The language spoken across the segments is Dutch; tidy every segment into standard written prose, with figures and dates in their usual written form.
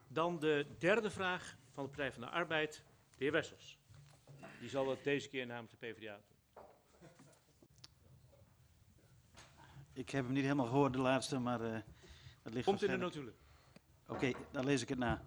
Dan de derde vraag van de Partij van de Arbeid, de heer Wessels. Die zal dat deze keer namens de PvdA doen. Ik heb hem niet helemaal gehoord, de laatste, maar dat ligt Komt in de notulen. Oké, dan lees ik het na.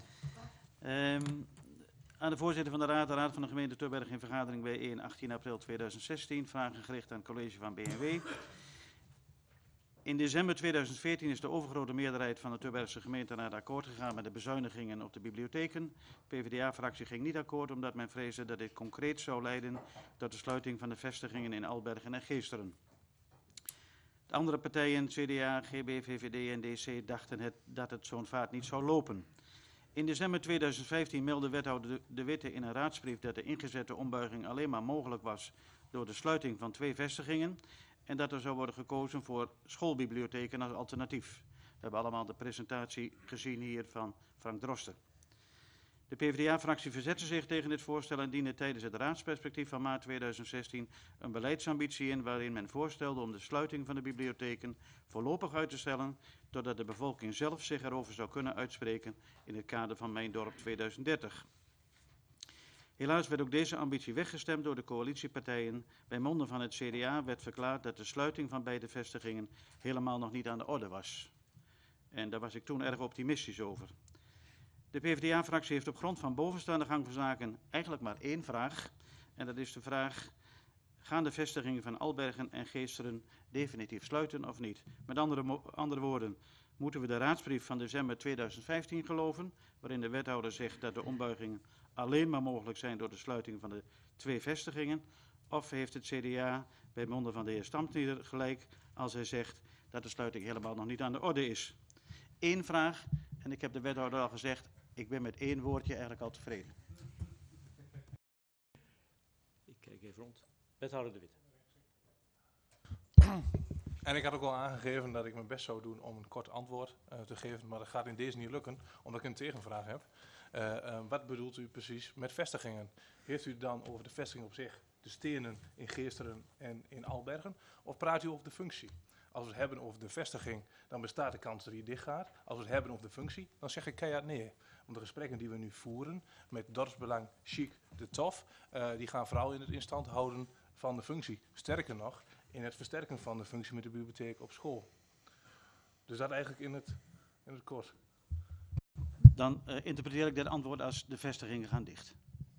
Aan de voorzitter van de Raad van de gemeente Tubberg in vergadering bijeen 18 april 2016. Vragen gericht aan het college van BNW. In december 2014 is de overgrote meerderheid van de Tubbergse gemeenteraad akkoord gegaan met de bezuinigingen op de bibliotheken. De PvdA-fractie ging niet akkoord omdat men vreesde dat dit concreet zou leiden tot de sluiting van de vestigingen in Albergen en Geesteren. De andere partijen, CDA, GB, VVD en DC, dachten dat het zo'n vaart niet zou lopen. In december 2015 meldde wethouder De Witte in een raadsbrief dat de ingezette ombuiging alleen maar mogelijk was door de sluiting van 2 vestigingen en dat er zou worden gekozen voor schoolbibliotheken als alternatief. We hebben allemaal de presentatie gezien hier van Frank Drosten. De PvdA-fractie verzette zich tegen dit voorstel en diende tijdens het raadsperspectief van maart 2016 een beleidsambitie in waarin men voorstelde om de sluiting van de bibliotheken voorlopig uit te stellen totdat de bevolking zelf zich erover zou kunnen uitspreken in het kader van Mijn Dorp 2030. Helaas werd ook deze ambitie weggestemd door de coalitiepartijen. Bij monden van het CDA werd verklaard dat de sluiting van beide vestigingen helemaal nog niet aan de orde was. En daar was ik toen erg optimistisch over. De PvdA-fractie heeft op grond van bovenstaande gang van zaken eigenlijk maar 1 vraag. En dat is de vraag, gaan de vestigingen van Albergen en Geesteren definitief sluiten of niet? Met andere woorden, moeten we de raadsbrief van december 2015 geloven, waarin de wethouder zegt dat de ombuigingen alleen maar mogelijk zijn door de sluiting van de 2 vestigingen? Of heeft het CDA bij monden van de heer Stamtnieder gelijk als hij zegt dat de sluiting helemaal nog niet aan de orde is? 1 vraag, en ik heb de wethouder al gezegd, ik ben met 1 woordje eigenlijk al tevreden. Ik kijk even rond. Wethouder De Witte. En ik had ook al aangegeven dat ik mijn best zou doen om een kort antwoord te geven, maar dat gaat in deze niet lukken, omdat ik een tegenvraag heb. Wat bedoelt u precies met vestigingen? Heeft u het dan over de vestiging op zich, de stenen in Geesteren en in Albergen, of praat u over de functie? Als we het hebben over de vestiging, dan bestaat de kans dat die dicht gaat. Als we het hebben over de functie, dan zeg ik keihard nee. Want de gesprekken die we nu voeren met dorpsbelang Chic de Tof, die gaan vooral in het instand houden van de functie. Sterker nog, in het versterken van de functie met de bibliotheek op school. Dus dat eigenlijk in het kort. Dan interpreteer ik dit antwoord als de vestigingen gaan dicht.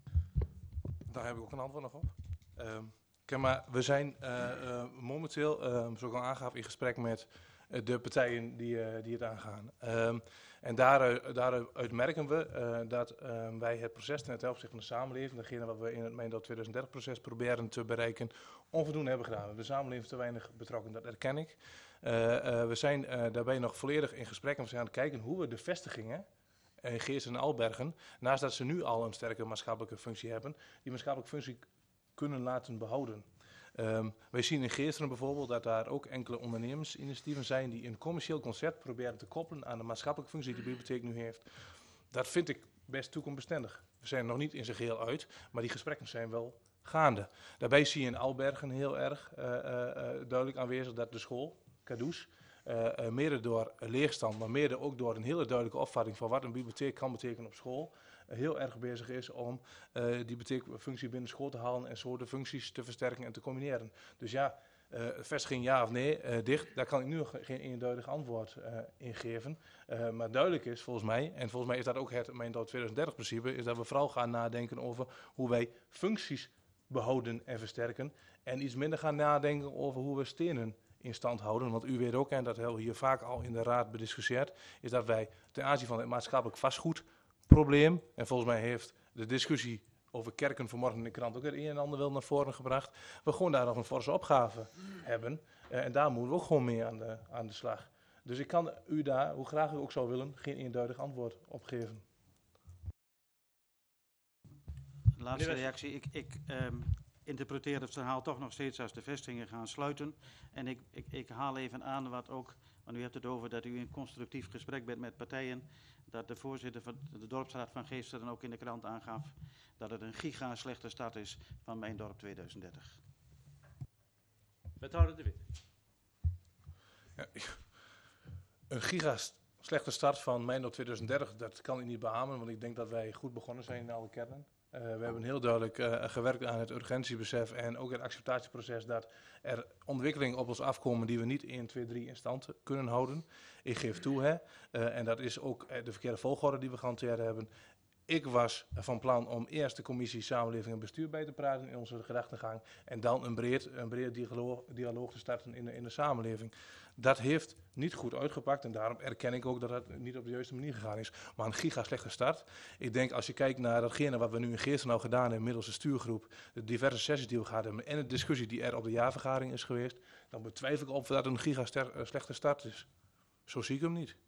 Daar heb ik ook een antwoord nog op. Maar we zijn momenteel, zoals ik al aangaf, in gesprek met de partijen die het aangaan. En daaruit merken we dat wij het proces ten opzichte van de samenleving, datgene wat we in het Mijn Dorp 2030 proces proberen te bereiken, onvoldoende hebben gedaan. We hebben de samenleving te weinig betrokken, dat erken ik. We zijn daarbij nog volledig in gesprek en we zijn aan het kijken hoe we de vestigingen in Geesteren en Albergen, naast dat ze nu al een sterke maatschappelijke functie hebben, die maatschappelijke functie kunnen laten behouden. Wij zien in Geesteren bijvoorbeeld dat daar ook enkele ondernemersinitiatieven zijn die een commercieel concept proberen te koppelen aan de maatschappelijke functie die de bibliotheek nu heeft. Dat vind ik best toekomstbestendig. We zijn er nog niet in zijn geheel uit, maar die gesprekken zijn wel gaande. Daarbij zie je in Albergen heel erg duidelijk aanwezig dat de school, Cadoes, mede door leegstand, maar mede ook door een hele duidelijke opvatting van wat een bibliotheek kan betekenen op school, heel erg bezig is om die bibliotheekfunctie binnen school te halen en zo de functies te versterken en te combineren. Dus ja, vestiging ja of nee, dicht, daar kan ik nu nog geen eenduidig antwoord in geven. Maar duidelijk is volgens mij, en volgens mij is dat ook het Mijn Dorp 2030 principe, is dat we vooral gaan nadenken over hoe wij functies behouden en versterken en iets minder gaan nadenken over hoe we stenen in stand houden. Want u weet ook, en dat hebben we hier vaak al in de raad bediscussieerd, is dat wij ten aanzien van het maatschappelijk vastgoedprobleem, en volgens mij heeft de discussie over kerken vanmorgen in de krant ook het een en ander wel naar voren gebracht, we gewoon daar nog een forse opgave hebben. En daar moeten we ook gewoon mee aan de slag. Dus ik kan u daar, hoe graag u ook zou willen, geen eenduidig antwoord op geven. Laatste reactie. Ik interpreteer het verhaal toch nog steeds als de vestigingen gaan sluiten. En ik haal even aan wat ook, want u hebt het over dat u in constructief gesprek bent met partijen, dat de voorzitter van de dorpsraad van Geesteren ook in de krant aangaf dat het een giga slechte start is van Mijn Dorp 2030. Wethouder De Witte. Ja, een giga Slechte start van Mijndorp 2030, dat kan ik niet beamen, want ik denk dat wij goed begonnen zijn in alle kernen. We hebben heel duidelijk gewerkt aan het urgentiebesef en ook het acceptatieproces dat er ontwikkelingen op ons afkomen die we niet 1, 2, 3 in stand kunnen houden. Ik geef toe, en dat is ook de verkeerde volgorde die we gehanteerd hebben. Ik was van plan om eerst de commissie Samenleving en Bestuur bij te praten in onze gedachtegang en dan een breed dialoog te starten in de samenleving. Dat heeft niet goed uitgepakt en daarom erken ik ook dat het niet op de juiste manier gegaan is. Maar een giga slechte start. Ik denk als je kijkt naar datgene wat we nu in Geersen gedaan hebben middels de stuurgroep, de diverse sessies die we gehad hebben en de discussie die er op de jaarvergadering is geweest, dan betwijfel ik of dat een giga slechte start is. Zo zie ik hem niet.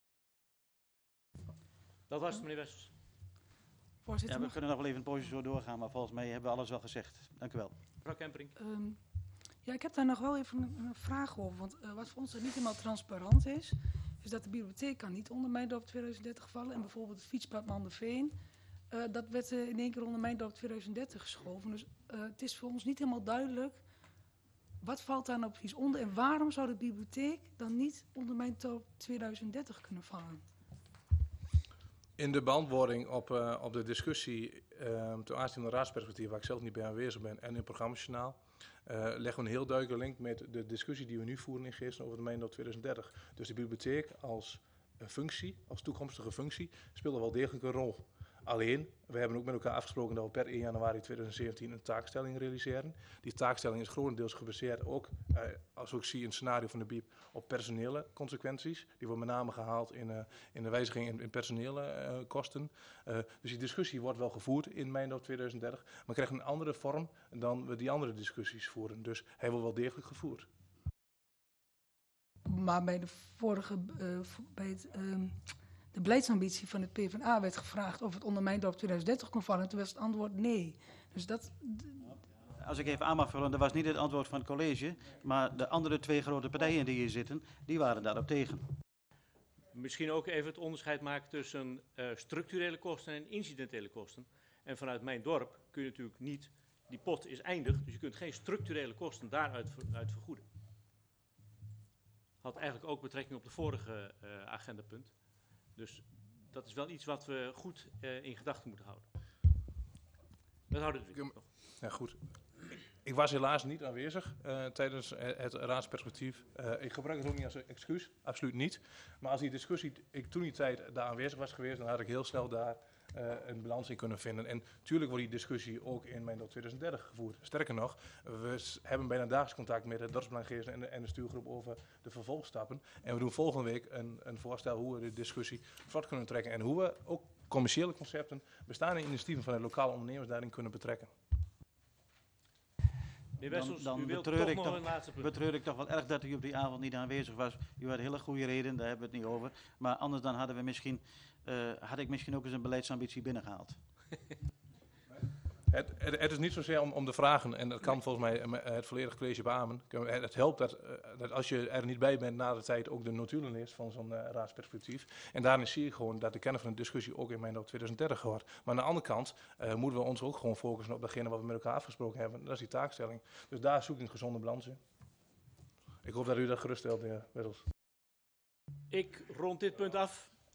Dat was het, meneer Wessels. Ja, we kunnen nog wel even een poosje zo doorgaan, maar volgens mij hebben we alles wel gezegd. Dank u wel. Mevrouw Kempering. Ja, ik heb daar nog wel even een vraag over. Want wat voor ons niet helemaal transparant is dat de bibliotheek kan niet onder Mijndorp 2030 vallen. En bijvoorbeeld het fietspad Manderveen, dat werd in één keer onder Mijndorp 2030 geschoven. Dus het is voor ons niet helemaal duidelijk, wat valt daar nou precies onder? En waarom zou de bibliotheek dan niet onder Mijndorp 2030 kunnen vallen? In de beantwoording op de discussie ten aanzien van de raadsperspectief, waar ik zelf niet bij aanwezig ben, en in het programmajournaal, leggen we een heel duidelijke link met de discussie die we nu voeren in Geersen over de Mijndorp 2030. Dus de bibliotheek als functie, als toekomstige functie, speelt er wel degelijk een rol. Alleen, we hebben ook met elkaar afgesproken dat we per 1 januari 2017 een taakstelling realiseren. Die taakstelling is grotendeels gebaseerd ook, als ik zie in het scenario van de BIEB, op personele consequenties. Die worden met name gehaald in de wijziging in personele kosten. Dus die discussie wordt wel gevoerd in Mijndorp 2030, maar krijgt een andere vorm dan we die andere discussies voeren. Dus hij wordt wel degelijk gevoerd. Maar bij de vorige, de beleidsambitie van het PvdA werd gevraagd of het onder Mijndorp 2030 kon vallen. En toen was het antwoord nee. Dus dat... Als ik even aan mag vullen, dat was niet het antwoord van het college, maar de andere 2 grote partijen die hier zitten, die waren daarop tegen. Misschien ook even het onderscheid maken tussen structurele kosten en incidentele kosten. En vanuit mijn dorp kun je natuurlijk niet, die pot is eindig, dus je kunt geen structurele kosten daaruit vergoeden. Had eigenlijk ook betrekking op de vorige agendapunt. Dus dat is wel iets wat we goed in gedachten moeten houden. Wethouder De Wit. Ja, goed. Ik was helaas niet aanwezig tijdens het raadsperspectief. Ik gebruik het ook niet als excuus, absoluut niet. Maar als die discussie, ik toen die tijd daar aanwezig was geweest, dan had ik heel snel daar een balans in kunnen vinden. En natuurlijk wordt die discussie ook in Mijndorp 2030 gevoerd. Sterker nog, we hebben bijna dagelijks contact met het dorpsplan Geersen en de stuurgroep over de vervolgstappen. En we doen volgende week een voorstel hoe we de discussie voort kunnen trekken. En hoe we ook commerciële concepten, bestaande initiatieven van de lokale ondernemers daarin kunnen betrekken. Meneer Wessels, Dan u wilt betreur toch nog een laatste punt. betreur ik toch wel erg dat u op die avond niet aanwezig was. U had hele goede reden, daar hebben we het niet over. Maar anders dan hadden we misschien, had ik misschien ook eens een beleidsambitie binnengehaald. Het is niet zozeer om de vragen, en dat kan volgens mij het volledige college beamen. Het helpt dat als je er niet bij bent na de tijd ook de notulen leest van zo'n raadsperspectief. En daarin zie ik gewoon dat de kern van de discussie ook in Mijndorp 2030 hoort. Maar aan de andere kant moeten we ons ook gewoon focussen op datgene wat we met elkaar afgesproken hebben. Dat is die taakstelling. Dus daar zoek ik een gezonde balans in. Ik hoop dat u dat geruststelt, meneer Wessels. Ik rond dit punt af.